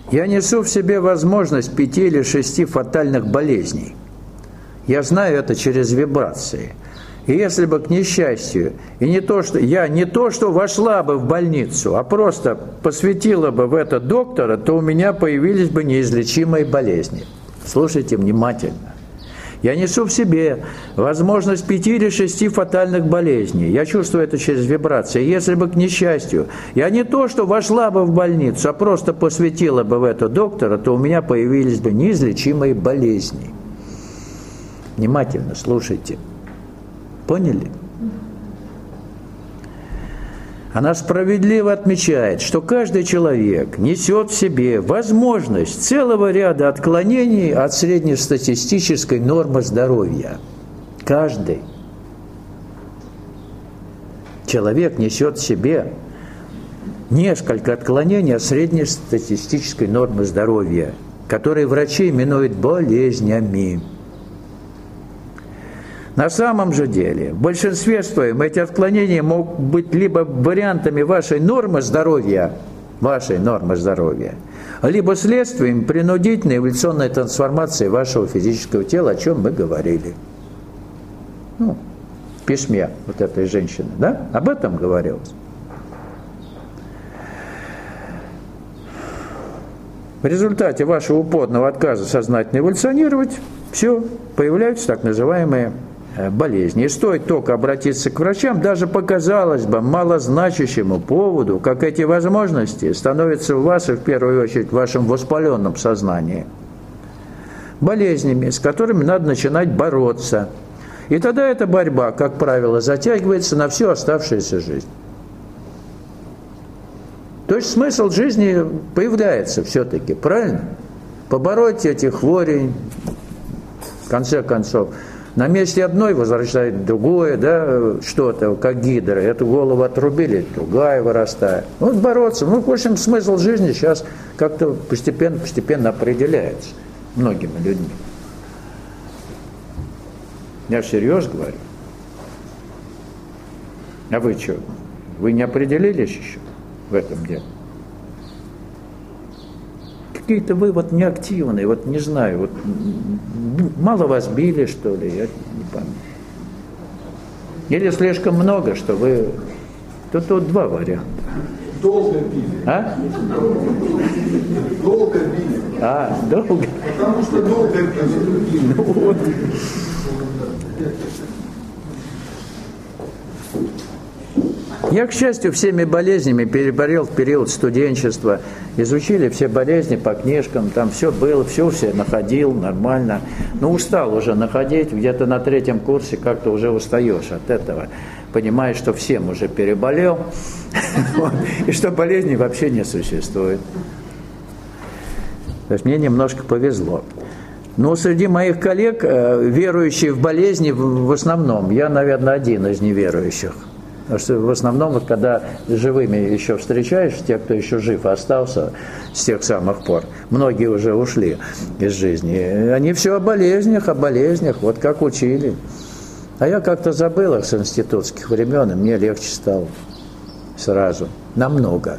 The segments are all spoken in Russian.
Я несу в себе возможность 5 или 6 фатальных болезней. Я знаю это через вибрации. И если бы, к несчастью, и не то, что вошла бы в больницу, а просто посвятила бы в это доктора, то у меня появились бы неизлечимые болезни. Слушайте внимательно. Я несу в себе возможность 5 или 6 фатальных болезней. Я чувствую это через вибрации. И если бы, к несчастью, я не то, что вошла бы в больницу, а просто посвятила бы в это доктора, то у меня появились бы неизлечимые болезни. Внимательно слушайте. Поняли? Она справедливо отмечает, что каждый человек несет в себе возможность целого ряда отклонений от среднестатистической нормы здоровья. Каждый человек несет в себе несколько отклонений от среднестатистической нормы здоровья, которые врачи именуют болезнями. На самом же деле, в большинстве своем эти отклонения могут быть либо вариантами вашей нормы здоровья, либо следствием принудительной эволюционной трансформации вашего физического тела, о чем мы говорили. В письме вот этой женщины, да? Об этом говорилось. В результате вашего упорного отказа сознательно эволюционировать, все, появляются так называемые болезни. И стоит только обратиться к врачам, даже по, казалось бы, малозначащему поводу, как эти возможности становятся у вас, и в первую очередь в вашем воспаленном сознании, болезнями, с которыми надо начинать бороться. И тогда эта борьба, как правило, затягивается на всю оставшуюся жизнь. То есть смысл жизни появляется все-таки, правильно? Побороть эти хвори, в конце концов. На месте одной возвращает другое, да, что-то, как гидра. Эту голову отрубили, другая вырастает. Вот бороться. В общем, смысл жизни сейчас как-то постепенно определяется многими людьми. Я серьезно говорю. А вы что? Вы не определились еще в этом деле? Какие-то вы вот неактивные, вот не знаю, вот мало вас били, что ли, я не помню. Или слишком много, что вы... Тут два варианта. Долго били. А? Долго били. Долго? Потому что долго били. Ну вот. Я, к счастью, всеми болезнями переболел в период студенчества. Изучили все болезни по книжкам, там все было, все находил нормально. Но устал уже находить, где-то на 3-м курсе как-то уже устаешь от этого. Понимаешь, что всем уже переболел, и что болезней вообще не существует. То есть мне немножко повезло. Но среди моих коллег, верующие в болезни в основном, я, наверное, один из неверующих. Потому что в основном, вот, когда живыми еще встречаешь, те, кто еще жив остался с тех самых пор, многие уже ушли из жизни, они все о болезнях, вот как учили. А я как-то забыл их с институтских времен, и мне легче стало сразу, намного.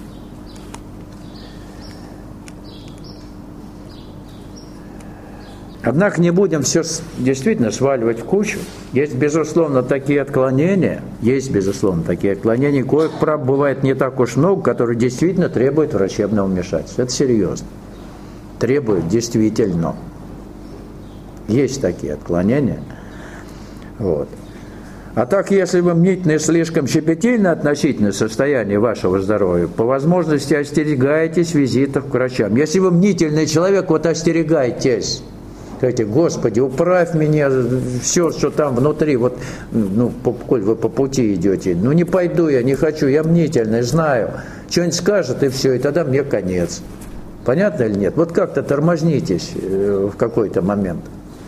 Однако не будем все действительно сваливать в кучу. Есть, безусловно, такие отклонения, коих, правда, бывает не так уж много, которые действительно требуют врачебного вмешательства. Это серьезно. Требуют действительно. Есть такие отклонения. Вот. А так, если вы мнительны и слишком щепетильны относительно состояния вашего здоровья, по возможности остерегаетесь визитов к врачам. Если вы мнительный человек, вот остерегайтесь. Скажите: Господи, управь меня, все, что там внутри, вот, коль вы по пути идете, не пойду я, не хочу, я мнительный, знаю, что-нибудь скажет, и все, и тогда мне конец. Понятно или нет? Вот как-то тормознитесь в какой-то момент.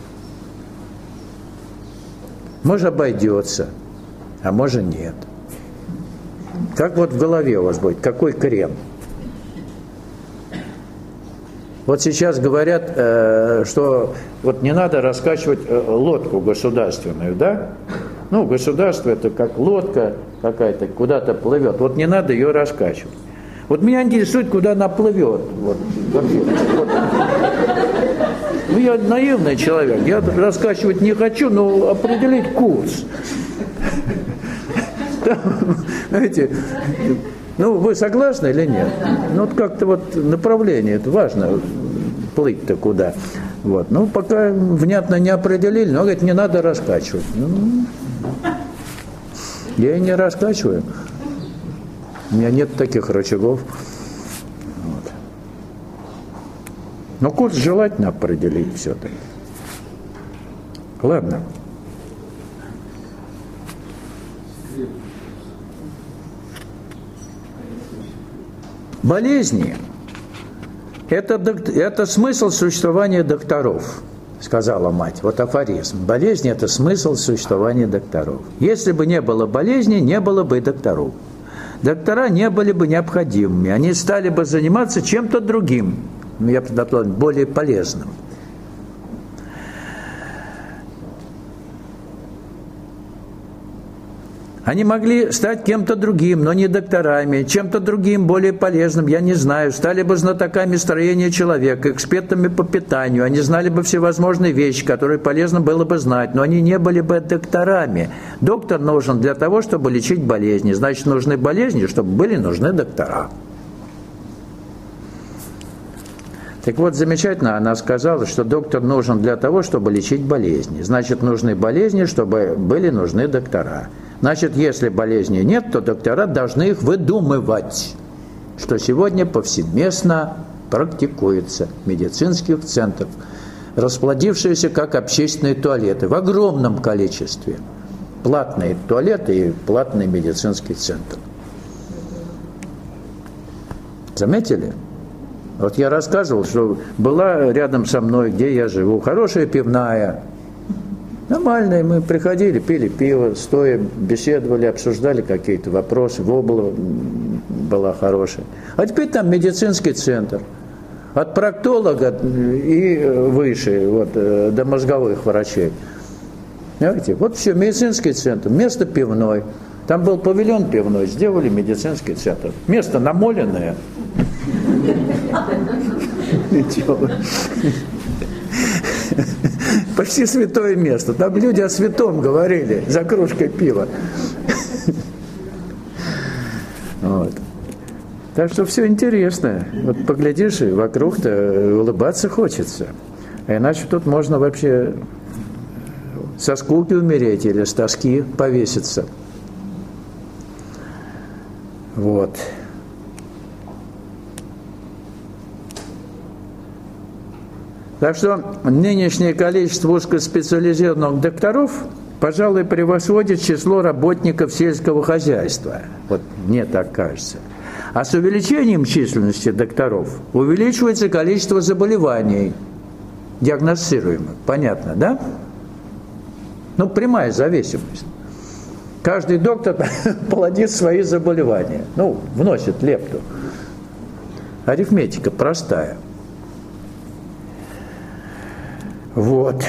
Может, обойдется, а может, нет. Как вот в голове у вас будет, какой крем? Вот сейчас говорят, что вот не надо раскачивать лодку государственную, да? Государство – это как лодка какая-то, куда-то плывет. Вот не надо ее раскачивать. Вот меня интересует, куда она плывет. Вот. Ну, я наивный человек, я раскачивать не хочу, но определить курс. Знаете, ну, вы согласны или нет? Ну, вот как-то вот направление, это важно, плыть-то куда. Вот. Ну, пока внятно не определили, но, говорит, не надо раскачивать. Ну, я и не раскачиваю. У меня нет таких рычагов. Вот. Но курс желательно определить все-таки. Ладно. Болезни – это смысл существования докторов, сказала мать. Вот афоризм. Болезни – это смысл существования докторов. Если бы не было болезни, не было бы и докторов. Доктора не были бы необходимыми. Они стали бы заниматься чем-то другим, я предполагаю, более полезным. Они могли стать кем-то другим, но не докторами, чем-то другим, более полезным, я не знаю. Стали бы знатоками строения человека, экспертами по питанию. Они знали бы всевозможные вещи, которые полезно было бы знать, но они не были бы докторами. Доктор нужен для того, чтобы лечить болезни. Значит, нужны болезни, чтобы были нужны доктора. Так вот, замечательно, она сказала, что доктор нужен для того, чтобы лечить болезни. Значит, нужны болезни, чтобы были нужны доктора. Значит, если болезней нет, то доктора должны их выдумывать, что сегодня повсеместно практикуется в медицинских центрах, расплодившиеся как общественные туалеты в огромном количестве. Платные туалеты и платный медицинский центр. Заметили? Вот я рассказывал, что была рядом со мной, где я живу, хорошая пивная. Нормальные, мы приходили, пили пиво, стоя, беседовали, обсуждали какие-то вопросы, вобла была хорошая. А теперь там медицинский центр. От проктолога и выше, вот, до мозговых врачей. Знаете, вот все, медицинский центр, место пивной. Там был павильон пивной, сделали медицинский центр. Место намоленное. Почти святое место. Там люди о святом говорили за кружкой пива. Вот. Так что все интересно. Вот поглядишь, и вокруг-то улыбаться хочется. А иначе тут можно вообще со скуки умереть или с тоски повеситься. Вот. Так что нынешнее количество узкоспециализированных докторов, пожалуй, превосходит число работников сельского хозяйства. Вот мне так кажется. А с увеличением численности докторов увеличивается количество заболеваний, диагностируемых. Понятно, да? Ну, прямая зависимость. Каждый доктор плодит свои заболевания. Ну, вносит лепту. Арифметика простая. Вот.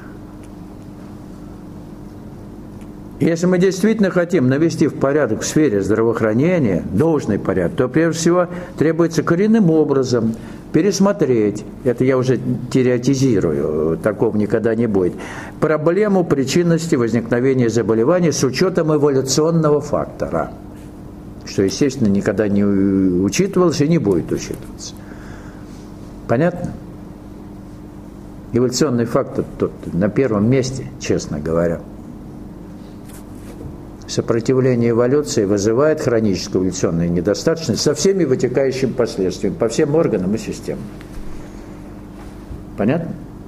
Если мы действительно хотим навести в порядок в сфере здравоохранения, должный порядок, то прежде всего требуется коренным образом пересмотреть, это я уже теоретизирую, такого никогда не будет, проблему причинности возникновения заболеваний с учетом эволюционного фактора, что, естественно, никогда не учитывалось и не будет учитываться. Понятно? Эволюционный фактор тут на первом месте, честно говоря. Сопротивление эволюции вызывает хроническую эволюционную недостаточность со всеми вытекающими последствиями по всем органам и системам. Понятно?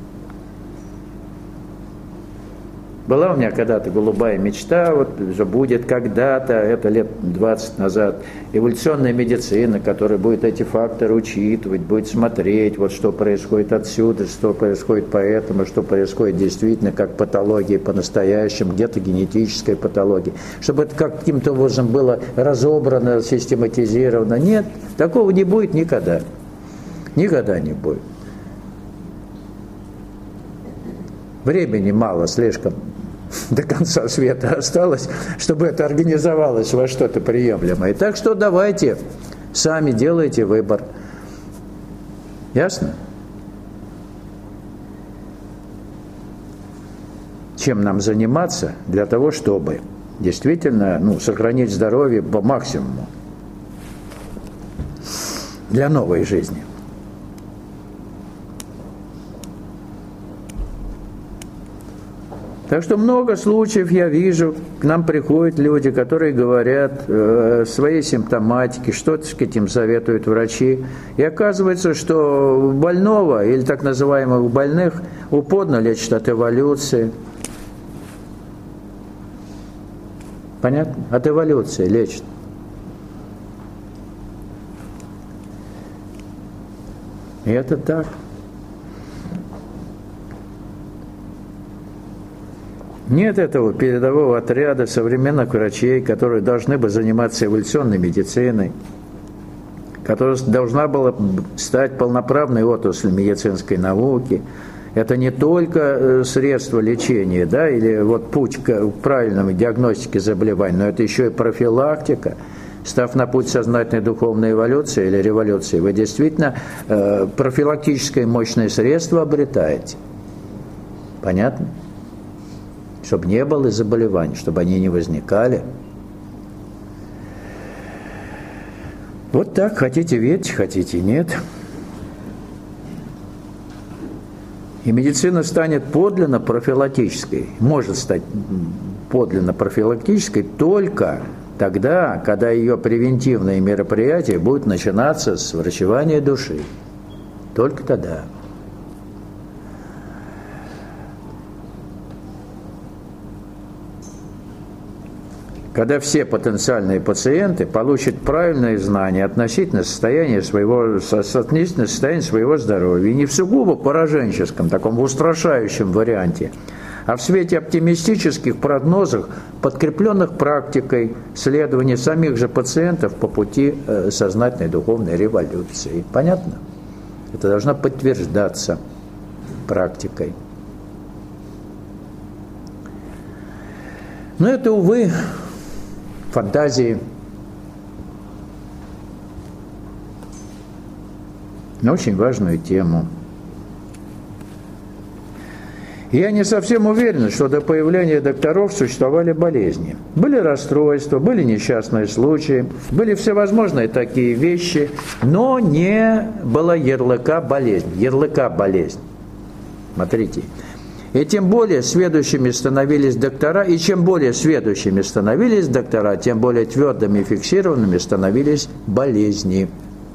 Была у меня когда-то голубая мечта, вот же будет когда-то, это лет 20 назад, эволюционная медицина, которая будет эти факторы учитывать, будет смотреть, вот что происходит отсюда, что происходит поэтому, что происходит действительно как патология по-настоящему, где-то генетическая патология, чтобы это каким-то образом было разобрано, систематизировано. Нет, такого не будет никогда. Никогда не будет. Времени мало, слишком до конца света осталось, чтобы это организовалось во что-то приемлемое. Так что давайте Сами делайте выбор. Ясно? Чем нам заниматься для того, чтобы действительно сохранить здоровье по максимуму для новой жизни. Так что много случаев я вижу, к нам приходят люди, которые говорят своей симптоматике, что, так сказать, им советуют врачи. И оказывается, что больного или так называемых больных упорно лечат от эволюции. Понятно? От эволюции лечат. И это так. Нет этого передового отряда современных врачей, которые должны бы заниматься эволюционной медициной, которая должна была стать полноправной отраслью медицинской науки. Это не только средство лечения, да, или вот путь к правильной диагностике заболеваний, но это еще и профилактика. Став на путь сознательной духовной эволюции или революции, вы действительно профилактическое мощное средство обретаете. Понятно? Чтобы не было заболеваний, чтобы они не возникали. Вот так, хотите верьте, хотите нет. И медицина станет подлинно профилактической, может стать подлинно профилактической только тогда, когда ее превентивные мероприятия будут начинаться с врачевания души. Только тогда. Когда все потенциальные пациенты получат правильные знания относительно состояния своего здоровья, и не в сугубо пораженческом, таком устрашающем варианте, а в свете оптимистических прогнозов, подкрепленных практикой следования самих же пациентов по пути сознательной духовной революции. Понятно? Это должно подтверждаться практикой. Но это, увы, фантазии. На очень важную тему. Я не совсем уверен, что до появления докторов существовали болезни. Были расстройства, были несчастные случаи, были всевозможные такие вещи, но не было ярлыка болезнь. Ярлыка болезнь. Смотрите. И тем более сведущими становились доктора, и чем более сведущими становились доктора, тем более твердыми и фиксированными становились болезни.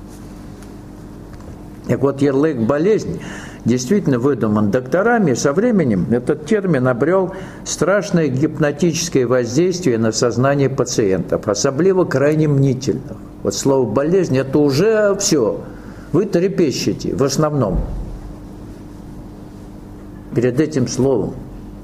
Так вот, ярлык «болезнь» действительно выдуман докторами, со временем этот термин обрел страшное гипнотическое воздействие на сознание пациентов, особливо крайне мнительных. Вот слово «болезнь» – это уже все, вы трепещете в основном перед этим словом.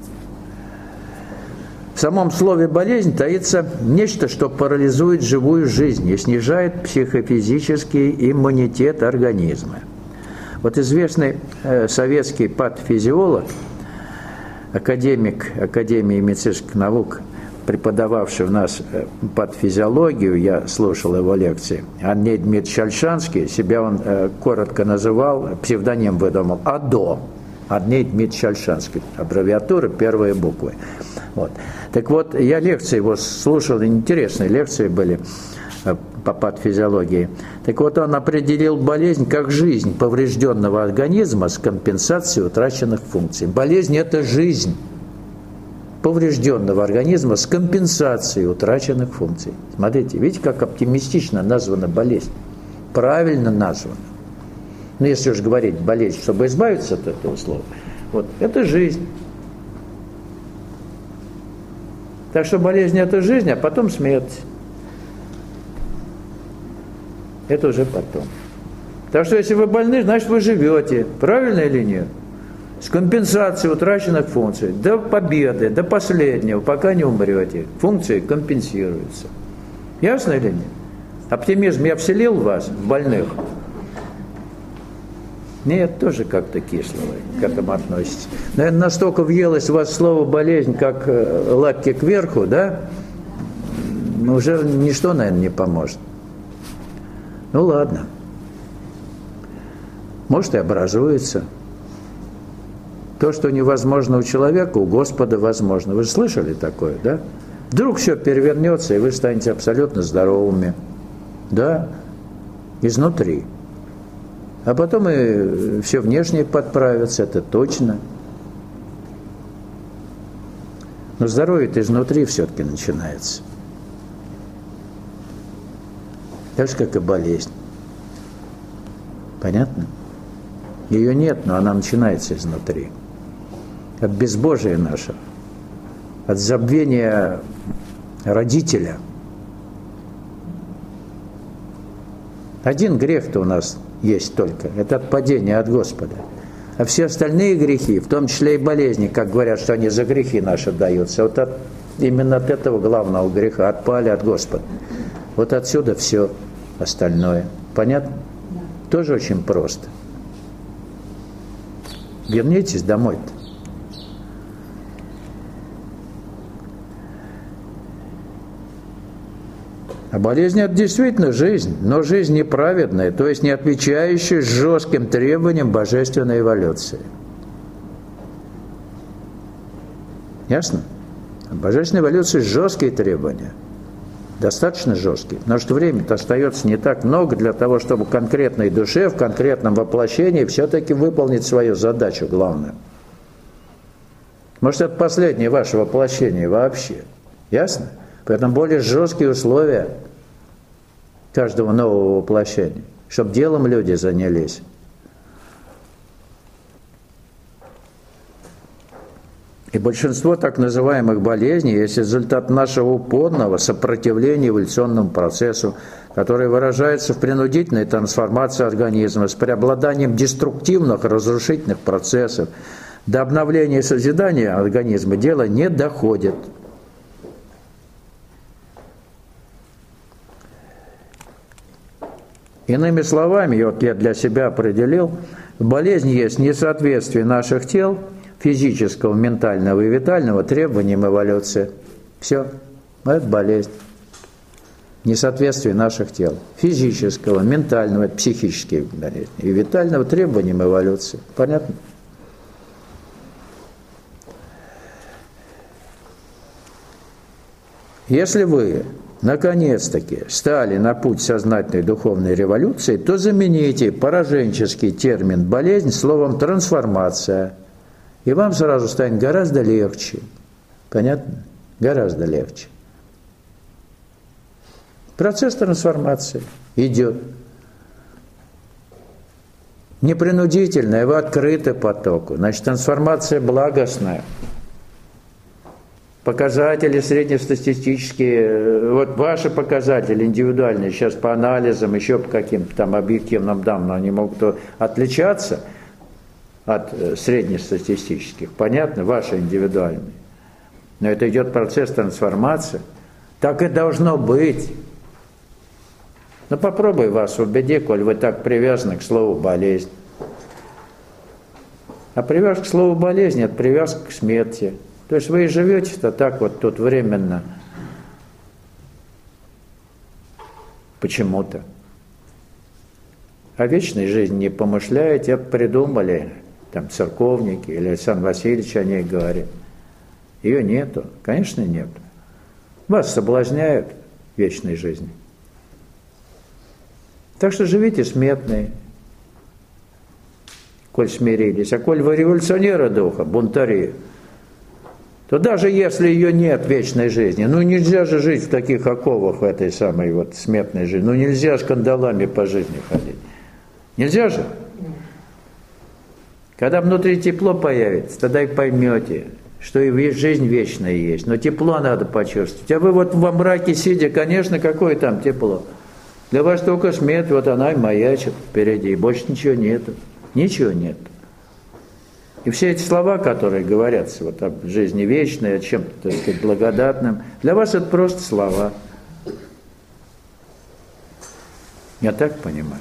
В самом слове «болезнь» таится нечто, что парализует живую жизнь и снижает психофизический иммунитет организма. Вот известный советский патофизиолог, академик Академии медицинских наук, преподававший у нас патофизиологию, я слушал его лекции, Андрей Дмитриевич Ольшанский, себя он коротко называл, псевдоним выдумал «АДО». Андрей Дмитриевич Ольшанский, аббревиатура, первые буквы. Вот. Так вот, я лекции его слушал, интересные лекции были по патофизиологии. Так вот, он определил болезнь как жизнь поврежденного организма с компенсацией утраченных функций. Болезнь – это жизнь поврежденного организма с компенсацией утраченных функций. Смотрите, видите, как оптимистично названа болезнь? Правильно названа. Но если уж говорить болезнь, чтобы избавиться от этого слова, вот, это жизнь. Так что болезнь – это жизнь, а потом смерть. Это уже потом. Так что если вы больны, значит вы живете. Правильно или нет? С компенсацией утраченных функций. До победы, до последнего, пока не умрете. Функции компенсируются. Ясно или нет? Оптимизм я вселил в вас, в больных? Нет, тоже как-то кисло к этому относится. Наверное, настолько въелось в вас слово «болезнь», как лапки кверху, да? Уже ничто, наверное, не поможет. Ну ладно. Может и образуется. То, что невозможно у человека, у Господа возможно. Вы же слышали такое, да? Вдруг все перевернется, и вы станете абсолютно здоровыми. Да, изнутри. А потом и все внешнее подправится, это точно. Но здоровье-то изнутри все-таки начинается. Так же, как и болезнь. Понятно? Ее нет, но она начинается изнутри. От безбожия нашего, от забвения родителя. Один грех-то у нас есть только, это отпадение от Господа. А все остальные грехи, в том числе и болезни, как говорят, что они за грехи наши даются, вот именно от этого главного греха отпали от Господа. Вот отсюда все остальное. Понятно? Да. Тоже очень просто. Вернитесь домой-то. А болезнь – это действительно жизнь, но жизнь неправедная, то есть не отвечающая жестким требованиям божественной эволюции. Ясно? А божественной эволюции жесткие требования, достаточно жесткие, потому что времени-то остается не так много для того, чтобы конкретной душе, в конкретном воплощении все-таки выполнить свою задачу главную. Может, это последнее ваше воплощение вообще. Ясно? Поэтому более жесткие условия каждого нового воплощения, чтобы делом люди занялись. И большинство так называемых болезней есть результат нашего упорного сопротивления эволюционному процессу, который выражается в принудительной трансформации организма с преобладанием деструктивных, разрушительных процессов. До обновления и созидания организма дело не доходит. Иными словами, вот я для себя определил, болезнь есть несоответствие наших тел, физического, ментального и витального требованиям эволюции. Все, это болезнь. Несоответствие наших тел, физического, ментального, психических болезней и витального требованиям эволюции. Понятно? Если вы наконец-таки стали на путь сознательной духовной революции, то замените пораженческий термин «болезнь» словом «трансформация». И вам сразу станет гораздо легче. Понятно? Гораздо легче. Процесс трансформации идет. Непринудительная, вы открыты потоку. Значит, трансформация благостная. Показатели среднестатистические, вот ваши показатели индивидуальные, сейчас по анализам, еще по каким-то там объективным данным, они могут отличаться от среднестатистических. Понятно? Ваши индивидуальные. Но это идет процесс трансформации. Так и должно быть. Ну попробуй вас убеди, коль вы так привязаны к слову «болезнь». А привязка к слову «болезнь» – это привязка к смерти. То есть вы и живете-то так вот тут временно. Почему-то. О вечной жизни не помышляете, это придумали там церковники или Александр Васильевич о ней говорит. Ее нету, конечно, нет. Вас соблазняют вечной жизнью. Так что живите смертные, коль смирились. А коль вы революционеры духа, бунтари, то даже если ее нет вечной жизни, ну нельзя же жить в таких оковах в этой самой вот смертной жизни, ну нельзя с кандалами по жизни ходить. Нельзя же? Когда внутри тепло появится, тогда и поймете, что и жизнь вечная есть. Но тепло надо почувствовать. А вы вот во мраке сидя, конечно, какое там тепло. Для вас только смерть, вот она и маячит впереди, и больше ничего нету. Ничего нет. И все эти слова, которые говорятся вот об жизни вечной, о чем-то, так сказать, благодатном, для вас это просто слова. Я так понимаю.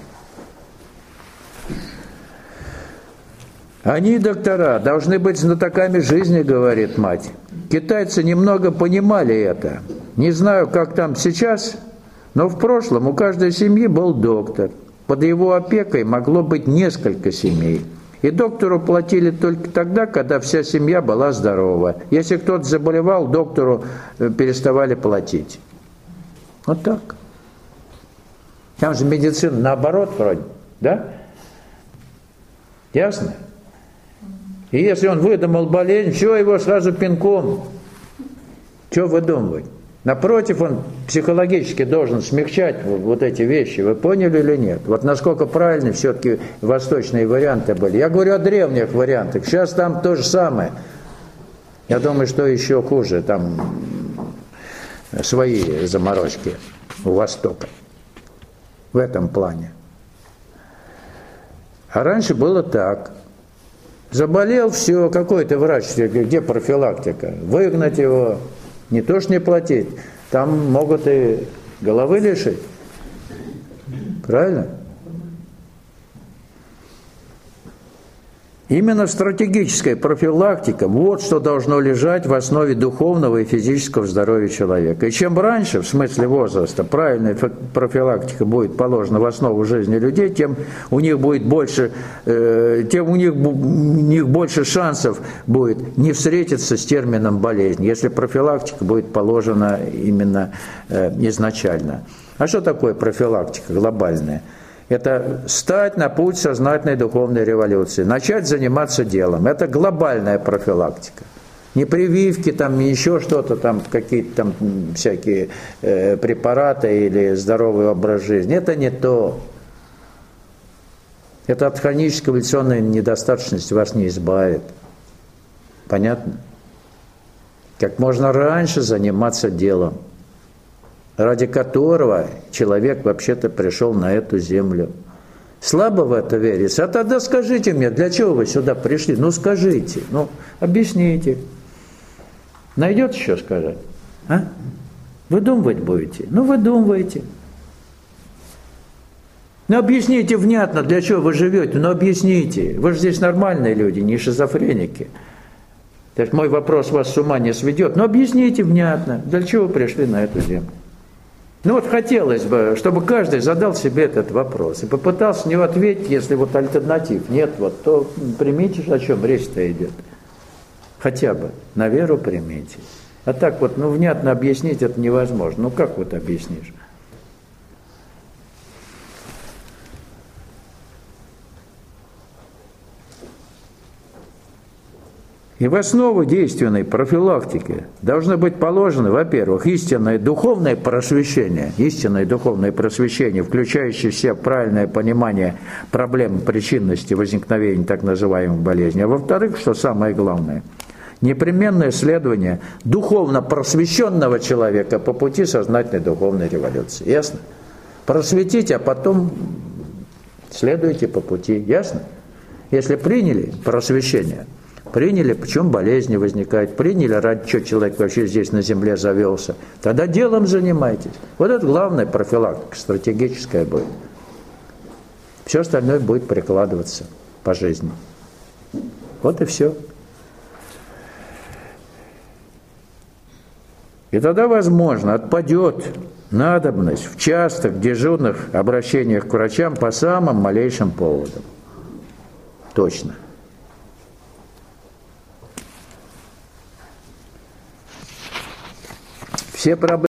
Они, доктора, должны быть знатоками жизни, говорит мать. Китайцы немного понимали это. Не знаю, как там сейчас, Но в прошлом у каждой семьи был доктор. Под его опекой могло быть несколько семей. И доктору платили только тогда, когда вся семья была здорова. Если кто-то заболевал, доктору переставали платить. Вот так. Там же медицина наоборот вроде, да? Ясно? И если он выдумал болезнь, все, его сразу пинком. Что выдумывать? Напротив, он психологически должен смягчать вот эти вещи. Вы поняли или нет? Вот насколько правильны все-таки восточные варианты были. Я говорю о древних вариантах. Сейчас там то же самое. Я думаю, что еще хуже. Там свои заморочки у Востока. В этом плане. А раньше было так. Заболел, все, какой-то врач, где профилактика? Выгнать его. Не то что не платить, там могут и головы лишить. Правильно? Именно стратегическая профилактика, вот что должно лежать в основе духовного и физического здоровья человека. И чем раньше, в смысле возраста, правильная профилактика будет положена в основу жизни людей, тем у них будет больше, тем у них больше шансов будет не встретиться с термином болезнь, если профилактика будет положена именно изначально. А что такое профилактика глобальная? Это стать на путь сознательной духовной революции, начать заниматься делом. Это глобальная профилактика. Не прививки, там, не еще что-то, там, какие-то там всякие препараты или здоровый образ жизни. Это не то. Это от хронической эволюционной недостаточности вас не избавит. Понятно? Как можно раньше заниматься делом, ради которого человек вообще-то пришел на эту землю. Слабо в это верится? А тогда скажите мне, для чего вы сюда пришли? Ну скажите, ну объясните. Найдете еще сказать? А? Выдумывать будете? Ну выдумывайте. Ну объясните внятно, для чего вы живете, ну объясните. Вы же здесь нормальные люди, не шизофреники. То есть мой вопрос вас с ума не сведет. Но объясните внятно, для чего вы пришли на эту землю. Ну вот хотелось бы, чтобы каждый задал себе этот вопрос и попытался на него ответить, если вот альтернатив нет, вот, то примите, о чем речь-то идет. Хотя бы на веру примите. А так вот, ну внятно объяснить это невозможно. Ну как вот объяснишь? И в основу действенной профилактики должны быть положены, во-первых, истинное духовное просвещение, включающее в себя правильное понимание проблем причинности возникновения так называемых болезней, а во-вторых, что самое главное, непременное следование духовно просвещенного человека по пути сознательной духовной революции. Ясно? Просветить, а потом следуйте по пути. Ясно? Если приняли просвещение, приняли, почему болезни возникают, приняли, ради чего человек вообще здесь на земле завелся, тогда делом занимайтесь. Вот это главная профилактика, стратегическая будет. Все остальное будет прикладываться по жизни. Вот и все. И тогда, возможно, отпадет надобность в частых дежурных обращениях к врачам по самым малейшим поводам. Точно. Все проблемы